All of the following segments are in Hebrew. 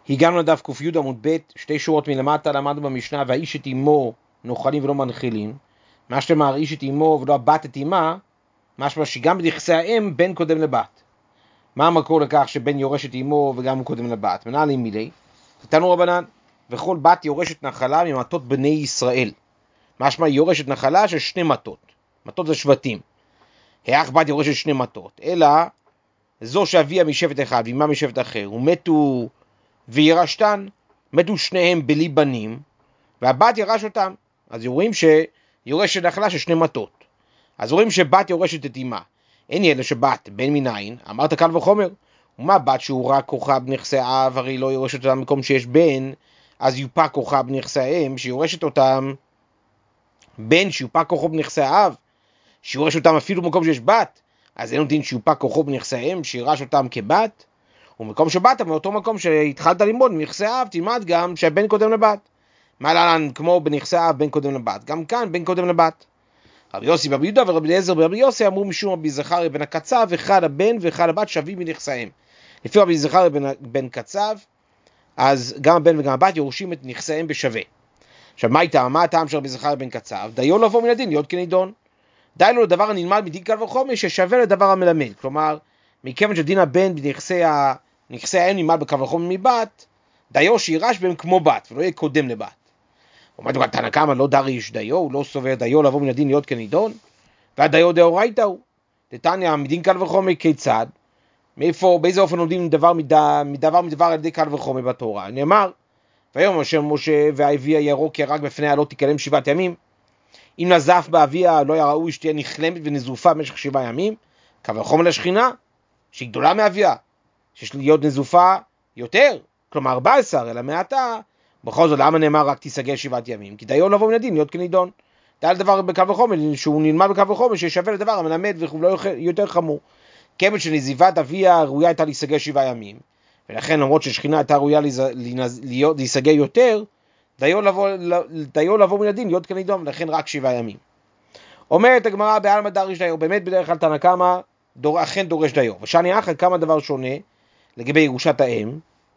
הגענו לדף ק"י עמוד ב', 2 שורות מלמטה, למדנו במשנה, והאיש את אמו נאכלים ולא מנחילין. מה שתאמר איש את אמו ולא הבת את אמה, משמע שגם בנכסי האם בן קודם לבת. מה המקור לכך שבן יורש את אמו וגם הוא קודם לבת? מנהלים מילי, תנו רבנן, וכל בת יורשת נחלה ממטות בני ישראל. משמע יורשת נחלה של 2 מטות. מטות זה שבטים. האח בת יורשת 2 מטות, אלא זו שאביה משבט אחד ואמה משבט אחר, ומתו וירשתן, מתו שניהם בלי בנים, והבת ירש אותם. אז רואים שיורשת נחלה של 2 מטות. אז רואים שבת יורשת את אמה. אין ילד שבת, בן מניין, אמרת קל וחומר. ומה בת שהוא רק כוכב נכסי אב, הרי לא יורשת אותם במקום שיש בן, אז יופק כוכב נכסי האם, שיורשת אותם בן שיופק כוכב נכסי האב, שיורש אותם אפילו במקום שיש בת, אז אין עוד דין שיופק כוכב נכסי האם, שירש אותם כבת. ומקום שבאת, מאותו מקום שהתחלת ללמוד מנכסי האב, תלמד גם שהבן קודם לבת. מה להלן כמו בנכסי האב בן קודם לבת? גם כאן בן קודם לבת. רבי יוסי ברבי יהודה ורבי אליעזר ברבי יוסי אמרו משום רבי זכריה בן הקצב, אחד הבן ואחד הבת שווים מנכסיהם. לפי רבי זכריה בן קצב, אז גם הבן וגם הבת יורשים את נכסיהם בשווה. עכשיו מה הטעם של רבי זכריה בן קצב? דיו לבוא מן הדין להיות כנידון. די לו לדבר הנלמד מדין קל וחומר ששווה לדבר המלמד. כלומר, מכיוון שדין הבן בנכסי האם נלמד בקל וחומר מבת, דיו שירש בהם כמו בת ולא יהיה קודם לבת. אומרת לו, תנא קמא לא דריש דיו, הוא לא סובר דיו לבוא מן הדין להיות כנידון, והדיו דאורייתא הוא. דתניא מדין קל וחומר כיצד? באיזה אופן לומדים דבר מדבר על ידי קל וחומר בתורה? נאמר, ויאמר השם משה והאבי הירוק ירק בפניה לא תיכלם 7 ימים. אם נזף באביה לא היה ראוי שתהיה נכלמת ונזופה במשך 7 ימים, קל וחומר לשכינה, שהיא גדולה מאביה, שיש להיות נזופה יותר, כלומר 14, אלא מעתה, בכל זאת, למה נאמר רק תיסגר 7 ימים? כי דיו לבוא מן הדין להיות כנידון. די לדבר בקל וחומר, שהוא נלמד בקל וחומר, שישווה לדבר המלמד וכו' לא יותר חמור. כיוון שנזיבת אביה ראויה הייתה להיסגר 7 ימים, ולכן למרות ששכינה הייתה ראויה להיסגר יותר, דיו לבוא מן הדין להיות כנידון, ולכן רק 7 ימים. אומרת הגמרא בעלמא דריש דיו, באמת בדרך כלל תנא קמא אכן דורש דיו. ושאני אחר כמה דבר שונה לגבי ירושת האם.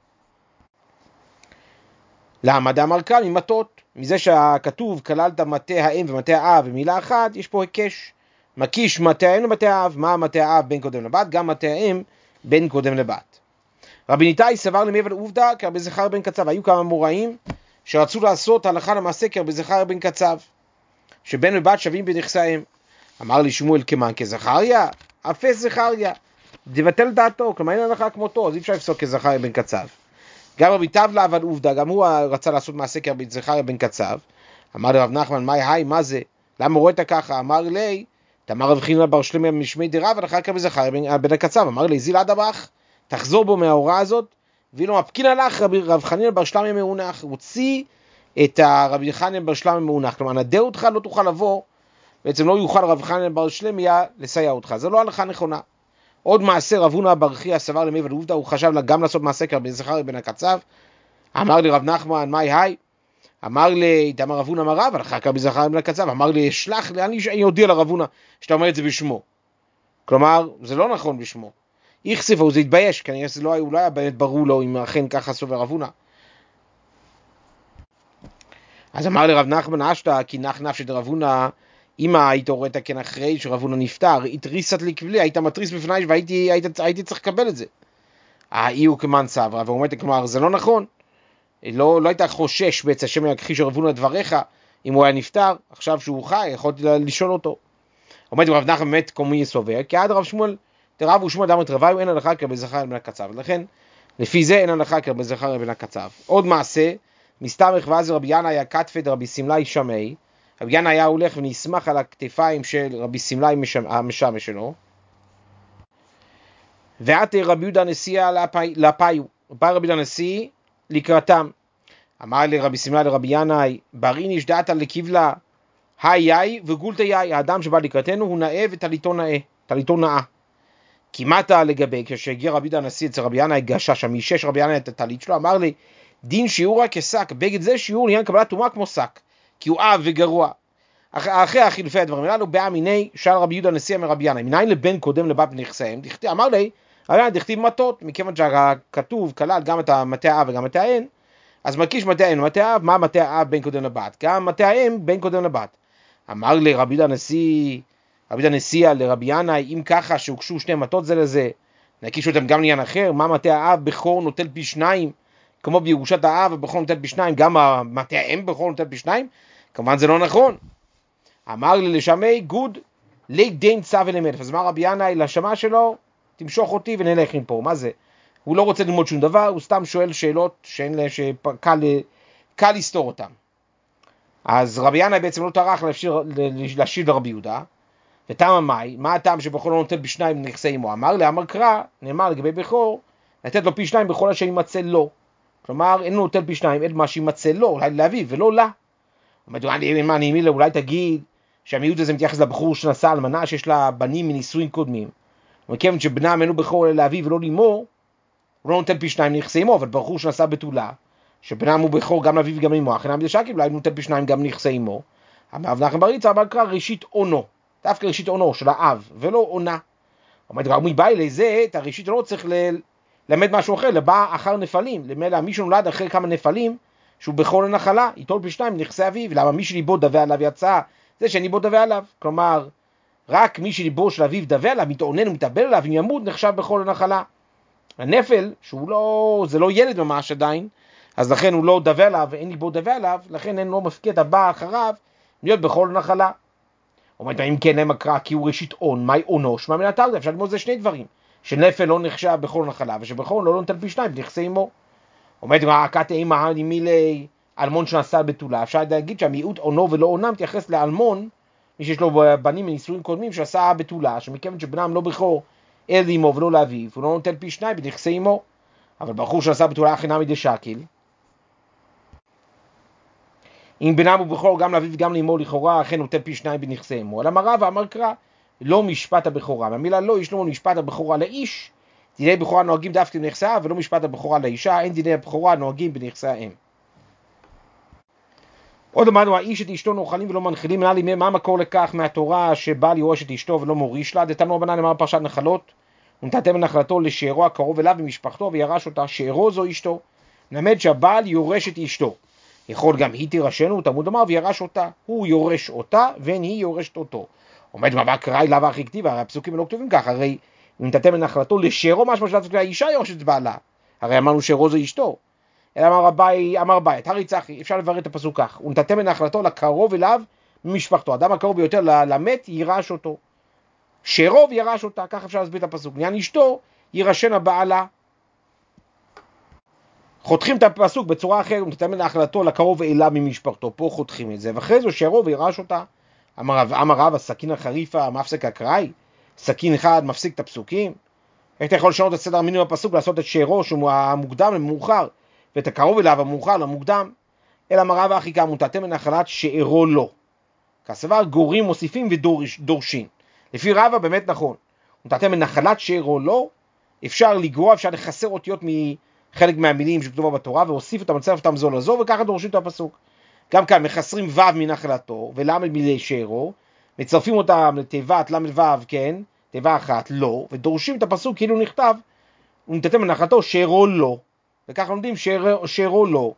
למה? דאמר כאן ממטות, מזה שהכתוב כללת מטה האם ומטה האב במילה אחת, יש פה היקש. מקיש מטה האם ומטה האב. מה מטה האב בן קודם לבת? גם מטה האם בן קודם לבת. רבי ניתאי סבר למעבר לעובדה כרבי זכריה בן קצב. היו כמה מוראים שרצו לעשות הלכה למעשה כרבי זכריה בן קצב, שבן ובת שווים בנכסי האם. אמר לי שמואל כמן כזכריה? אפס זכריה. דבטל דעתו, כלומר אין הלכה כמותו, אז אי אפשר לפסוק כזכריה בן קצב. גם רבי טבלה אבל עובדה, גם הוא רצה לעשות מעשה כרבי זכריה בן קצב. אמר לרב נחמן, מה זה? למה רואה אתה ככה? אמר לי, תאמר רב חנינא בר שלמה משמי דרב, ולאחר כרבי זכריה בן הקצב. אמר לי, זיל אדבך, תחזור בו מההוראה הזאת, ואילו מפקין הלך רב חנינא בר שלמה מאונח, הוציא את רבי חנינא בר שלמה מאונח, כלומר נדע אותך, לא תוכל לבוא, בעצם לא יוכל רב חנינא בר שלמה לסייע אותך, זה לא הלכה נכונה. עוד מעשה רב הונא בר חייא סבר למעבר לעובדה, הוא חשב גם לעשות מעשה כרבי זכריה בן הקצב. אמר לי רב נחמן, היי? אמר לי, תאמר רב הונא אמר רב, הלכה כרבי זכריה בן הקצב. אמר לי, שלח לי, אני אודיע לרב הונא שאתה אומר את זה בשמו. כלומר, זה לא נכון בשמו. איכסף, הוא זה התבייש, כנראה זה לא היה באמת ברור לו אם אכן ככה סובר רב הונא. אז אמר לי רב נחמן, אשתא כי נח נפשי דרב הונא, אם היית הורית כן אחרי שרב הונא נפטר, התריסת לי כבלי, היית מתריס בפני והייתי צריך לקבל את זה. אי הוא כמן סברה, ואומרת, כלומר, זה לא נכון. לא הייתה חושש בעצם השם יכחיש רב הונא דבריך, אם הוא היה נפטר, עכשיו שהוא חי, יכולתי לשאול אותו. אומרת רב נחמן באמת קומי סובר, כי עד רב שמואל, רב ושמואל דאמרת רביו, אין הלכה כרבי זכריה בן הקצב. לכן, לפי זה אין הלכה כרבי זכריה בן הקצב. עוד מעשה, מסתמך ואז רבי ינאי היה כתפי דרבי סמלי שמעי, רבי ינאי היה הולך ונסמך על הכתפיים של רבי סמלי המשמש שלו, ועתה רבי יהודה הנשיא לפיו, בא רבי יהודה הנשיא לקראתם. אמר לרבי סמלי לרבי ינאי, ברי נשדעת לקיבלה, היי וגולת יאי, האדם שבא לקראתנו הוא נאה וטליתו נאה. כמעט לגבי, כשהגיע רבי יהודה הנשיא אצל רבי ינאי גשה שם, אישש רבי ינאי את הטלית שלו, אמר לי, דין שיעור רק כשק, בגד זה שיעור לעניין קבלת טומאה כמו שק, כי הוא עב וגרוע. אחרי החילופי הדברים הללו, בא מיני שאל רבי יהודה הנשיא מרבי ינאי, מניין לבן קודם לבת בנכסיהם, אמר לי, אבל דכתיב מטות, מכיוון שהכתוב כלל גם את מטה האב וגם מטה האם, אז מקיש מטה האם ומטה האב, מה מטה האב בין קודם לבת? גם מטה האם בין קודם לבת. אמר לרבי יהודה הנשיא לרבי ינאי, אם ככה שהוקשו שני מטות זה לזה, נקיש אותם גם לעניין אחר, מה מטה האב בכור נוטל פי שניים, כמו בירושת האב הבכור נוטל פי שניים, גם מטה האם בכור נוטל פי שניים? כמובן זה לא נכון. אמר לי לשמי גוד לידין צו ולמלף. אז מה רבי ינאי לשמה שלו? תמשוך אותי ונלך עם פה. מה זה? הוא לא רוצה ללמוד שום דבר, הוא סתם שואל שאלות שקל לסתור אותן. אז רבי ינאי בעצם לא טרח להשיב לרבי יהודה, וטעם המאי, מה הטעם שבכור לא נוטל בשניים נכסי עמו? אמר לאמר קרא, נאמר לגבי בכור, לתת לו פי שניים בכל אשר יימצא לו. כלומר, אין לו נוטל פי שניים, אין מה שימצא לו, אולי לאביו ולא לה. אולי תגיד שהמיעוט הזה מתייחס לבחור שנשא אלמנה שיש לה בנים מנישואים קודמים. וכיוון שבנם אינו בכור אלא לאביו ולא לאמו, הוא לא נוטל פי שניים נכסי עמו, אבל בחור שנשא בתולה, שבנם הוא בכור גם לאביו וגם לאמו, אחרי נעמד שקיל, אולי נוטל פי שניים גם נכסי עמו. אמר רב נחמן בר יצחק אמר קרא ראשית עונו, דווקא ראשית עונו של האב, ולא עונה. אומרת רבי מבאי לזה, את הראשית עונו צריך ללמד משהו אחר, לבא אחר נפלים, למעלה מי שנולד אחרי כמה נפלים, שהוא בכור לנחלה, ייטול פי שניים נכסי אביו, למה מי שליבו דווה עליו יצא, זה שליבו דווה עליו, כלומר, רק מי שליבו של אביו דווה עליו, מתעונן ומתאבל עליו, אם ימות נחשב בכור לנחלה. הנפל, זה לא ילד ממש עדיין, אז לכן הוא לא דווה עליו, ואין ליבו דווה עליו, לכן אין לו מפקיד הבא אחריו, להיות בכור לנחלה. אומרת, אם כן להם הקרא, כי הוא ראשית עון, מהי עונו? שמע מן התרדף, אפשר ללמוד זה שני דברים, שנפל לא נחשב בכור לנחלה, ושבכור לא נוטל פי שניים נכסי עמו. אומרת, הכת אימה מילי אלמון שנשא בתולה, אפשר להגיד שהמיעוט עונו ולא עונה מתייחס לאלמון, מי שיש לו בנים מנישואים קודמים שעשה בתולה, שמכיוון שבנם לא בכור אל אמו ולא לאביו, הוא לא נוטל פי שניים בנכסי אמו. אבל בחור שנשא בתולה אחי נמי דשקיל, אם בנם הוא בכור גם לאביו וגם לאמו לכאורה, אכן נוטל פי שניים בנכסי אמו. אלא אמר רב ואמר קרא, לא משפט הבכורה. והמילה לא, יש לו משפט הבכורה לאיש, דיני בכורה נוהגים דווקא בנכסי האב, ולא משפט הבכורה לאישה, אין דיני הבכורה נוהגים בנכסי האם. עוד אמרנו, האיש את אשתו נאכלים ולא מנחילים, מה המקור לכך מהתורה שבעל יורש את אשתו ולא מוריש לה? דתנו רבנן אמר פרשת נחלות, ונתתם נחלתו לשארו הקרוב אליו ומשפחתו וירש אותה, שארו זו אשתו. נלמד שהבעל יורש את אשתו, יכול גם היא תירשנו, תלמוד אמר וירש אותה, הוא יורש אותה ואין היא יורשת אותו. עומד מה קראי לאו הכי כתיב, הרי הפסוקים לא כתובים כך, הרי אם נתתם נחלתו לשארו, משמע שהאישה יורשת את בעלה, הרי אמרנו שארו זו אשתו. אלא אמר ביי, הרי צחי, אפשר לברר את הפסוק כך, ונתתם נחלתו לקרוב אליו ממשפחתו, אדם הקרוב ביותר למת ירש אותו, שרוב ירש אותה, כך אפשר להסביר את הפסוק, לעניין אשתו ירשנה בעלה. חותכים את הפסוק בצורה אחרת, ונתתם נחלתו לקרוב אליו ממשפחתו, פה חותכים את זה, ואחרי זה שרוב ירש אותה. אמר רב, הסכין החריפה מפסק הקראי, סכין אחד מפסיק את הפסוקים, איך אתה יכול לשנות את סדר המינים בפסוק, לעשות את שרו שהוא המוקדם למאוחר, ואת הקרוב אליו המאוחר למוקדם? אלא אמר רב אחי כאמור, נתתם נחלת שארו לו, כסבר גורים מוסיפים ודורשים. לפי רבא באמת נכון, נתתם נחלת שארו לו, אפשר לגרוע, אפשר לחסר אותיות מחלק מהמילים שכתובה בתורה, והוסיף אותם, מצרף אותם זו לזו, וככה דורשים את הפסוק. גם כאן מחסרים ו' מנחלתו, ולמד מילי שארו, מצרפים אותם לתיבת למד ו', כן, תיבה אחת לא, ודורשים את הפסוק כאילו נכתב, ונתתם נחלתו שארו לו, וכך לומדים שארו לו,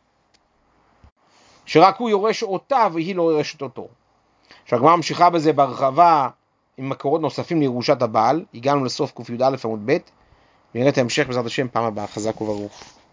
שרק הוא יורש אותה והיא לא יורשת אותו. עכשיו הגמרא ממשיכה בזה בהרחבה עם מקורות נוספים לירושת הבעל, הגענו לסוף ק"יא עמוד ב', ונראה את ההמשך בעזרת השם פעם הבאה. חזק וברוך.